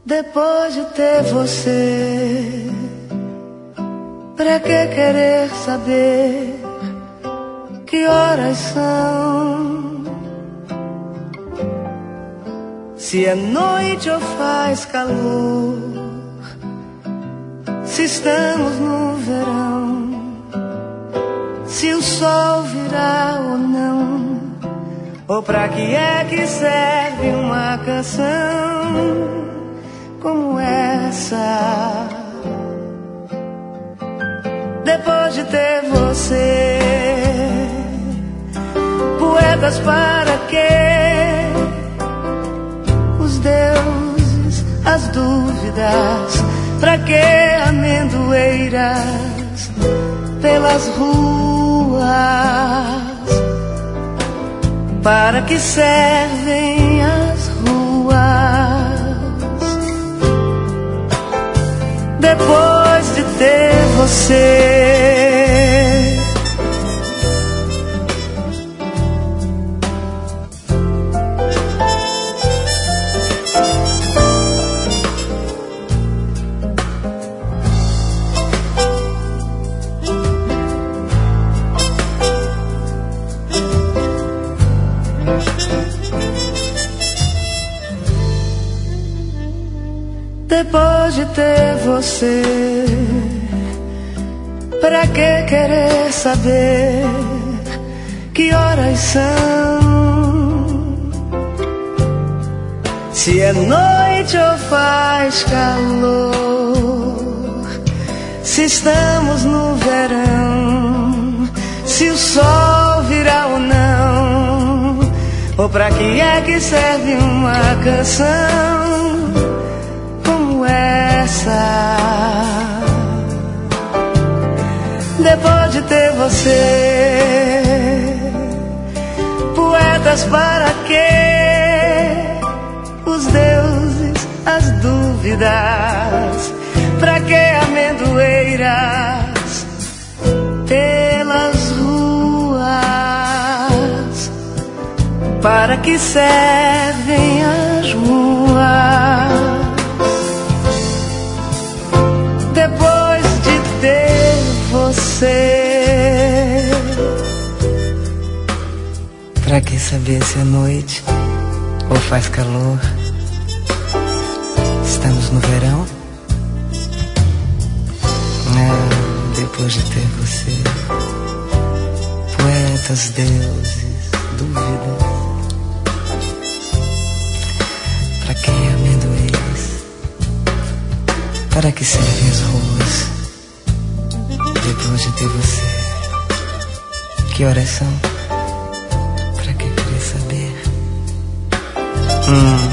Depois de ter você, pra que querer saber que horas são? Se é noite ou faz calor, se estamos no verão, se o sol virá ou não, ou pra que é que serve uma canção como essa? Depois de ter você, poetas para quê? Os deuses, as dúvidas, pra que amendoeiras pelas ruas? Para que servem as ruas? Depois de ter você, depois de ter você, pra que querer saber que horas são? Se é noite ou faz calor, se estamos no verão, se o sol virá ou não, ou pra que é que serve uma canção essa? Depois de ter você, poetas para quê? Os deuses, as dúvidas, pra que amendoeiras pelas ruas? Para que servem as ruas? Depois de ter você, pra que saber se é noite ou faz calor? Estamos no verão? Depois de ter você, poetas, deuses, dúvidas, pra que amendoeiras? Para que servem as ruas? Depois de ter você, que horas são? Pra que querer saber?